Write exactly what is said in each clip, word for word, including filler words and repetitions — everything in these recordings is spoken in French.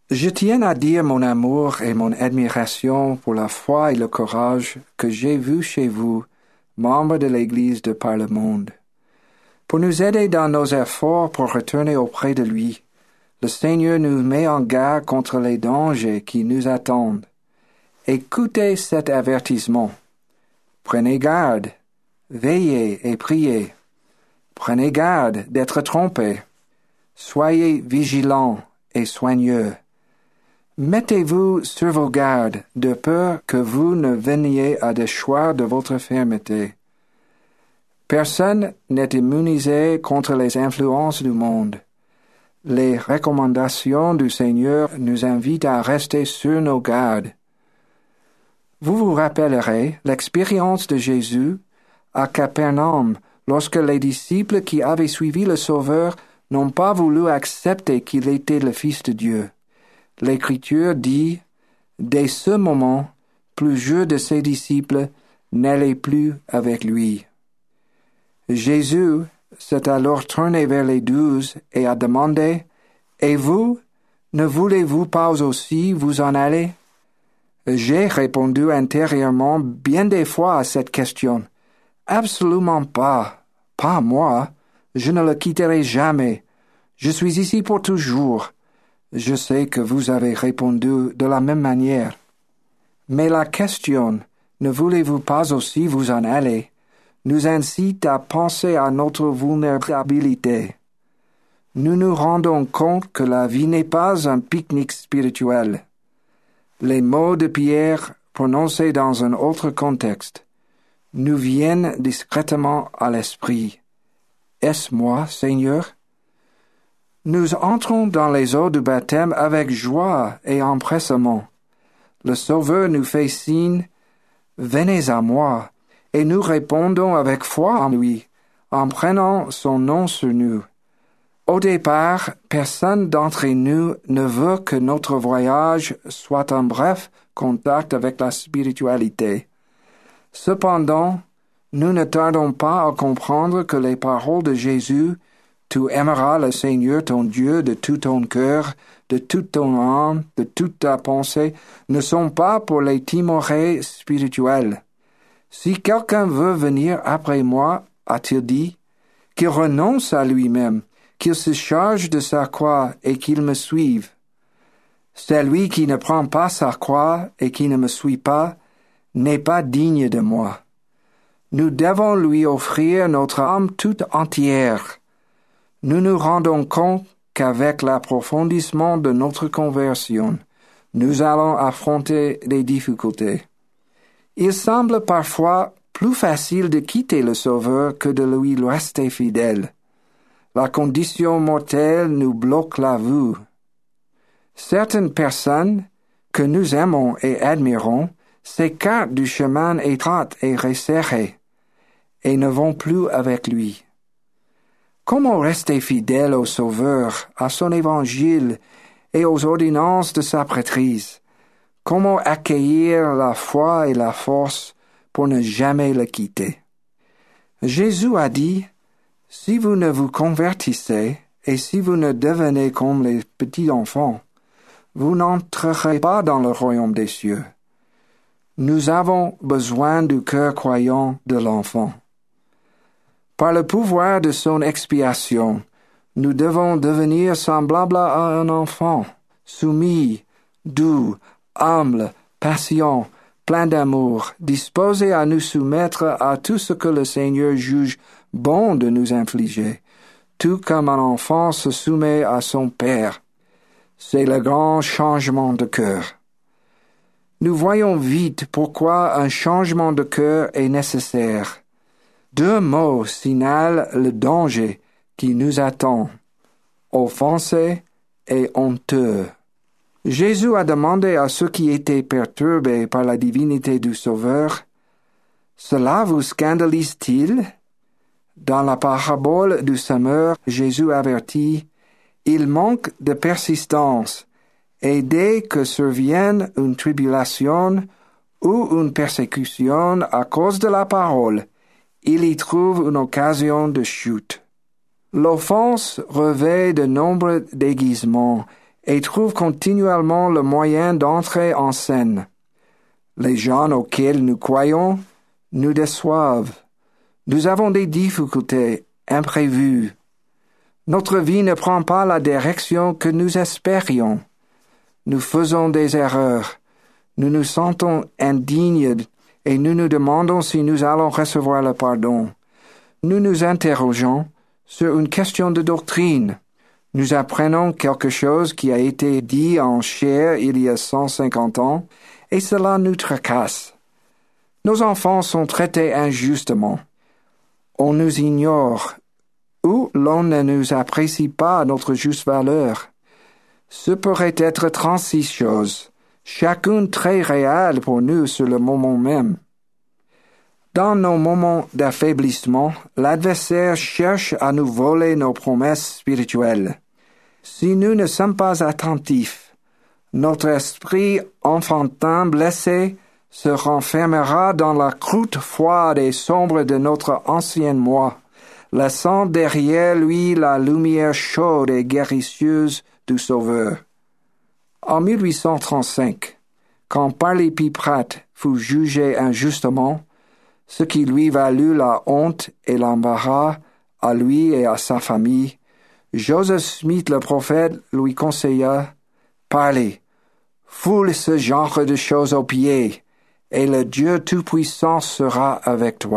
Je tiens à dire mon amour et mon admiration pour la foi et le courage que j'ai vu chez vous, membres de l'Église de par le monde. Pour nous aider dans nos efforts pour retourner auprès de lui, le Seigneur nous met en garde contre les dangers qui nous attendent. Écoutez cet avertissement. Prenez garde, veillez et priez. Prenez garde d'être trompés. Soyez vigilants et soigneux. Mettez-vous sur vos gardes, de peur que vous ne veniez à déchoir de votre fermeté. Personne n'est immunisé contre les influences du monde. Les recommandations du Seigneur nous invitent à rester sur nos gardes. Vous vous rappellerez l'expérience de Jésus à Capernaum, lorsque les disciples qui avaient suivi le Sauveur n'ont pas voulu accepter qu'il était le Fils de Dieu. L'Écriture dit, « Dès ce moment, plusieurs de ses disciples n'allaient plus avec lui. » Jésus s'est alors tourné vers les douze et a demandé, « Et vous, ne voulez-vous pas aussi vous en aller ?» J'ai répondu intérieurement bien des fois à cette question. « Absolument pas, pas moi, je ne le quitterai jamais. Je suis ici pour toujours. » Je sais que vous avez répondu de la même manière. Mais la question, ne voulez-vous pas aussi vous en aller, nous incite à penser à notre vulnérabilité. Nous nous rendons compte que la vie n'est pas un pique-nique spirituel. Les mots de Pierre, prononcés dans un autre contexte, nous viennent discrètement à l'esprit. Est-ce moi, Seigneur? Nous entrons dans les eaux du baptême avec joie et empressement. Le Sauveur nous fait signe, « Venez à moi », et nous répondons avec foi en lui, en prenant son nom sur nous. Au départ, personne d'entre nous ne veut que notre voyage soit un bref contact avec la spiritualité. Cependant, nous ne tardons pas à comprendre que les paroles de Jésus « Tu aimeras le Seigneur ton Dieu de tout ton cœur, de toute ton âme, de toute ta pensée » ne sont pas pour les timorés spirituels. Si quelqu'un veut venir après moi, a-t-il dit, qu'il renonce à lui-même, qu'il se charge de sa croix et qu'il me suive. Celui qui ne prend pas sa croix et qui ne me suit pas n'est pas digne de moi. Nous devons lui offrir notre âme toute entière. Nous nous rendons compte qu'avec l'approfondissement de notre conversion, nous allons affronter des difficultés. Il semble parfois plus facile de quitter le Sauveur que de lui rester fidèle. La condition mortelle nous bloque la vue. Certaines personnes que nous aimons et admirons s'écartent du chemin étroit et resserré et ne vont plus avec lui. Comment rester fidèle au Sauveur, à son évangile et aux ordonnances de sa prêtrise? Comment accueillir la foi et la force pour ne jamais le quitter? Jésus a dit, « Si vous ne vous convertissez et si vous ne devenez comme les petits enfants, vous n'entrerez pas dans le royaume des cieux. » Nous avons besoin du cœur croyant de l'enfant. Par le pouvoir de son expiation, nous devons devenir semblables à un enfant, soumis, doux, humble, patient, plein d'amour, disposé à nous soumettre à tout ce que le Seigneur juge bon de nous infliger, tout comme un enfant se soumet à son père. C'est le grand changement de cœur. Nous voyons vite pourquoi un changement de cœur est nécessaire. Deux mots signalent le danger qui nous attend, offensé et honteux. Jésus a demandé à ceux qui étaient perturbés par la divinité du Sauveur, « Cela vous scandalise-t-il » Dans la parabole du semeur, Jésus avertit, « Il manque de persistance, et dès que survienne une tribulation ou une persécution à cause de la parole, il y trouve une occasion de chute. » L'offense revêt de nombreux déguisements et trouvent continuellement le moyen d'entrer en scène. Les gens auxquels nous croyons nous déçoivent. Nous avons des difficultés imprévues. Notre vie ne prend pas la direction que nous espérions. Nous faisons des erreurs. Nous nous sentons indignes et nous nous demandons si nous allons recevoir le pardon. Nous nous interrogeons sur une question de doctrine. Nous apprenons quelque chose qui a été dit en chair il y a cent cinquante ans, et cela nous tracasse. Nos enfants sont traités injustement. On nous ignore, ou l'on ne nous apprécie pas à notre juste valeur. Ce pourrait être trente-six choses, chacune très réelle pour nous sur le moment même. Dans nos moments d'affaiblissement, l'adversaire cherche à nous voler nos promesses spirituelles. Si nous ne sommes pas attentifs, notre esprit enfantin blessé se renfermera dans la croûte froide et sombre de notre ancien moi, laissant derrière lui la lumière chaude et guérisseuse du Sauveur. En mille huit cent trente-cinq, quand Parley-P-Pratt fut jugé injustement, ce qui lui valut la honte et l'embarras à lui et à sa famille, Joseph Smith le prophète lui conseilla « Parlez, foule ce genre de choses aux pieds, et le Dieu Tout-Puissant sera avec toi. »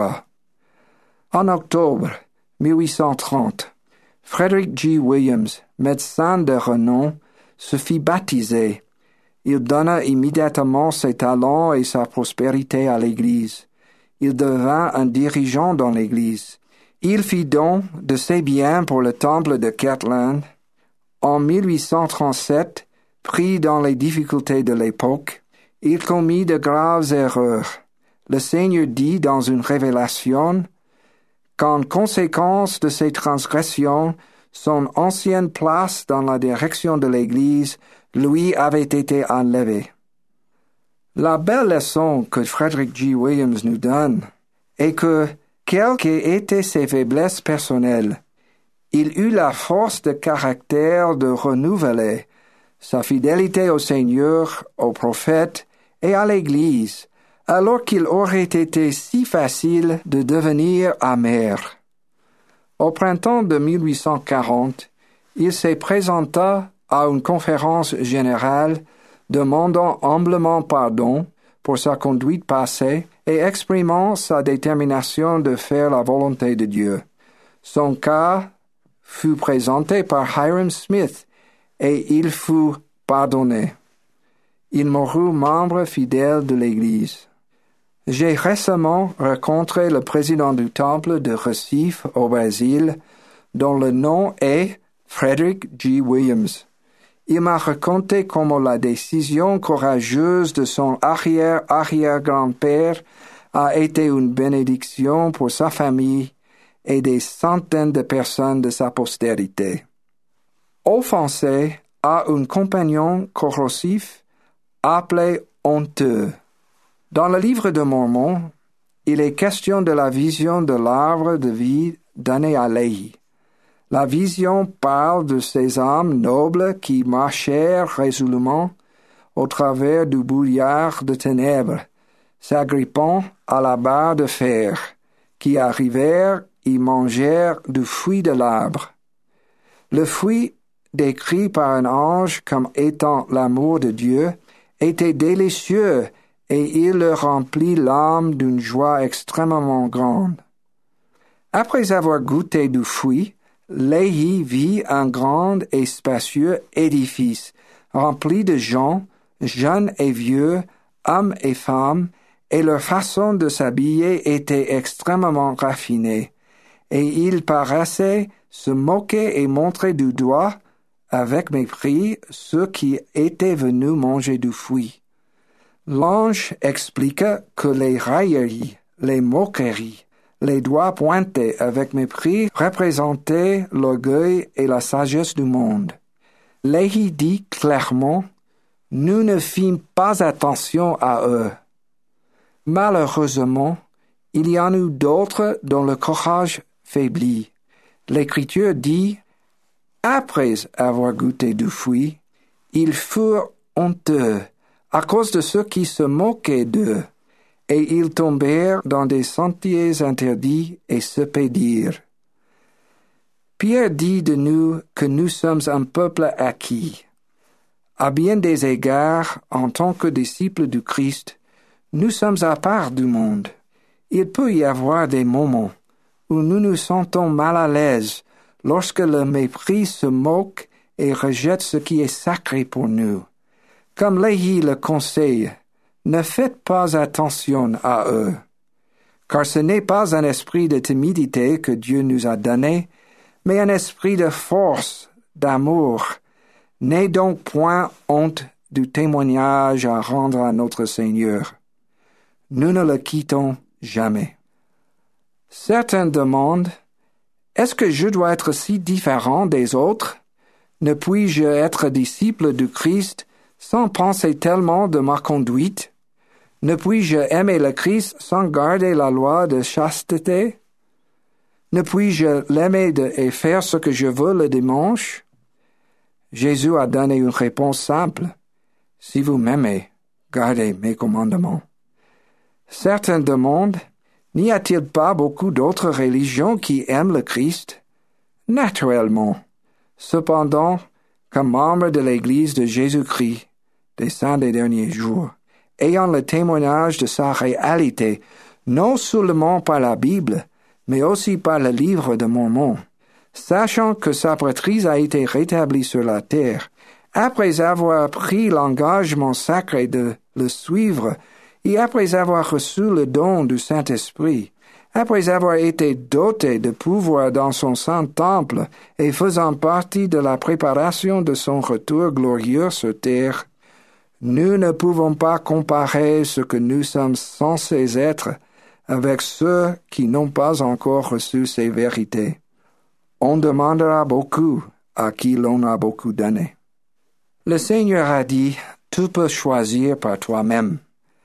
En octobre mille huit cent trente, Frederick G. Williams, médecin de renom, se fit baptiser. Il donna immédiatement ses talents et sa prospérité à l'Église. Il devint un dirigeant dans l'Église. Il fit don de ses biens pour le temple de Kirtland. En mille huit cent trente-sept, pris dans les difficultés de l'époque, il commit de graves erreurs. Le Seigneur dit dans une révélation qu'en conséquence de ses transgressions, son ancienne place dans la direction de l'Église lui avait été enlevée. La belle leçon que Frederick G. Williams nous donne est que, quelles qu'aient été ses faiblesses personnelles, il eut la force de caractère de renouveler sa fidélité au Seigneur, aux prophètes et à l'Église, alors qu'il aurait été si facile de devenir amer. Au printemps de mille huit cent quarante, il s'est présenté à une conférence générale demandant humblement pardon pour sa conduite passée et exprimant sa détermination de faire la volonté de Dieu. Son cas fut présenté par Hyrum Smith et il fut pardonné. Il mourut membre fidèle de l'Église. J'ai récemment rencontré le président du temple de Recife au Brésil, dont le nom est Frederick G. Williams. Il m'a raconté comment la décision courageuse de son arrière-arrière-grand-père a été une bénédiction pour sa famille et des centaines de personnes de sa postérité. Offensé a un compagnon corrosif appelé honteux. Dans le livre de Mormon, il est question de la vision de l'arbre de vie donné à Léhi. La vision parle de ces âmes nobles qui marchèrent résolument au travers du brouillard de ténèbres, s'agrippant à la barre de fer, qui arrivèrent et mangèrent du fruit de l'arbre. Le fruit, décrit par un ange comme étant l'amour de Dieu, était délicieux et il leur remplit l'âme d'une joie extrêmement grande. Après avoir goûté du fruit, Léhi vit un grand et spacieux édifice, rempli de gens, jeunes et vieux, hommes et femmes, et leur façon de s'habiller était extrêmement raffinée, et ils paraissaient se moquer et montrer du doigt, avec mépris, ceux qui étaient venus manger du fruit. L'ange expliqua que les railleries, les moqueries, les doigts pointés avec mépris représentaient l'orgueil et la sagesse du monde. Léhi dit clairement, « Nous ne fîmes pas attention à eux. » Malheureusement, il y en eut d'autres dont le courage faiblit. L'Écriture dit, « Après avoir goûté du fruit, Ils furent honteux à cause de ceux qui se moquaient d'eux, et ils tombèrent dans des sentiers interdits et se pédirent. Pierre dit de nous que nous sommes un peuple acquis. À bien des égards, en tant que disciples du Christ, nous sommes à part du monde. Il peut y avoir des moments où nous nous sentons mal à l'aise lorsque le mépris se moque et rejette ce qui est sacré pour nous. Comme Léhi le conseille, ne faites pas attention à eux, car ce n'est pas un esprit de timidité que Dieu nous a donné, mais un esprit de force, d'amour. N'ayez donc point honte du témoignage à rendre à notre Seigneur. Nous ne le quittons jamais. Certains demandent, est-ce que je dois être si différent des autres? Ne puis-je être disciple du Christ sans penser tellement de ma conduite? Ne puis-je aimer le Christ sans garder la loi de chasteté? Ne puis-je l'aimer de, et faire ce que je veux le dimanche? Jésus a donné une réponse simple. Si vous m'aimez, gardez mes commandements. Certains demandent, n'y a-t-il pas beaucoup d'autres religions qui aiment le Christ? Naturellement. Cependant, comme membre de l'Église de Jésus-Christ, des saints des derniers jours, ayant le témoignage de sa réalité, non seulement par la Bible, mais aussi par le livre de Mormon, sachant que sa prêtrise a été rétablie sur la terre, après avoir pris l'engagement sacré de le suivre, et après avoir reçu le don du Saint-Esprit, après avoir été doté de pouvoir dans son saint temple et faisant partie de la préparation de son retour glorieux sur terre, nous ne pouvons pas comparer ce que nous sommes censés être avec ceux qui n'ont pas encore reçu ces vérités. On demandera beaucoup à qui l'on a beaucoup donné. Le Seigneur a dit, tu peux choisir par toi-même.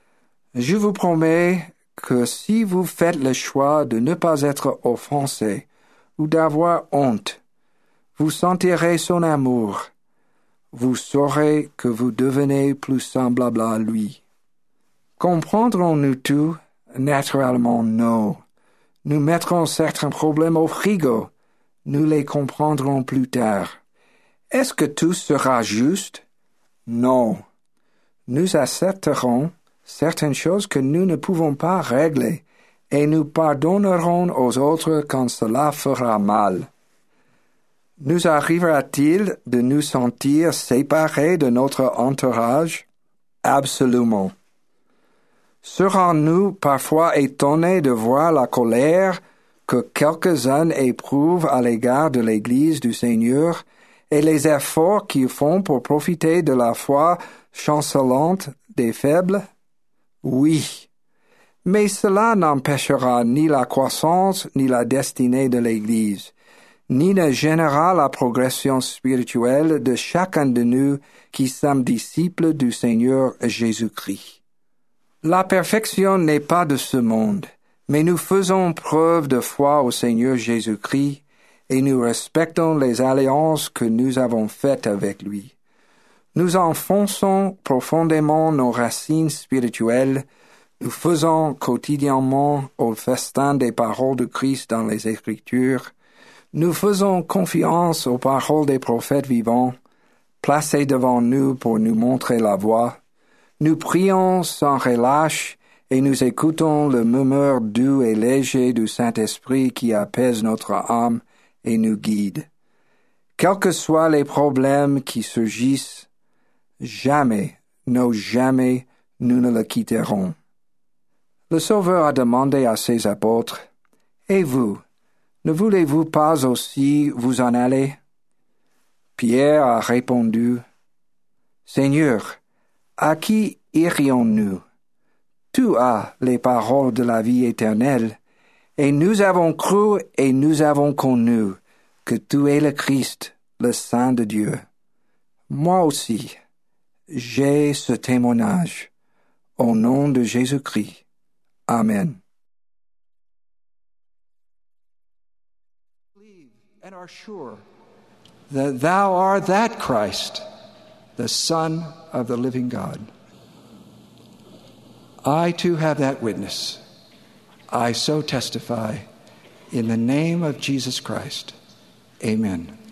Je vous promets que si vous faites le choix de ne pas être offensé ou d'avoir honte, vous sentirez son amour. Vous saurez que vous devenez plus semblable à lui. Comprendrons-nous tout? Naturellement, non. Nous mettrons certains problèmes au frigo. Nous les comprendrons plus tard. Est-ce que tout sera juste? Non. Nous accepterons certaines choses que nous ne pouvons pas régler, et nous pardonnerons aux autres quand cela fera mal. Nous arrivera-t-il de nous sentir séparés de notre entourage? Absolument. Serons-nous parfois étonnés de voir la colère que quelques-uns éprouvent à l'égard de l'Église du Seigneur et les efforts qu'ils font pour profiter de la foi chancelante des faibles? Oui. Mais cela n'empêchera ni la croissance ni la destinée de l'Église, ni ne gênera la progression spirituelle de chacun de nous qui sommes disciples du Seigneur Jésus-Christ. La perfection n'est pas de ce monde, mais nous faisons preuve de foi au Seigneur Jésus-Christ et nous respectons les alliances que nous avons faites avec lui. Nous enfonçons profondément nos racines spirituelles, nous faisons quotidiennement au festin des paroles de Christ dans les Écritures, nous faisons confiance aux paroles des prophètes vivants, placés devant nous pour nous montrer la voie. Nous prions sans relâche et nous écoutons le murmure doux et léger du Saint-Esprit qui apaise notre âme et nous guide. Quels que soient les problèmes qui surgissent, jamais, non jamais, nous ne le quitterons. Le Sauveur a demandé à ses apôtres, « Et vous, ne voulez-vous pas aussi vous en aller? » Pierre a répondu, « Seigneur, à qui irions-nous? Tu as les paroles de la vie éternelle, et nous avons cru et nous avons connu que tu es le Christ, le Saint de Dieu. Moi aussi, j'ai ce témoignage. Au nom de Jésus-Christ. Amen. And are sure that thou art that Christ, the Son of the living God. I too have that witness. I so testify in the name of Jesus Christ. Amen.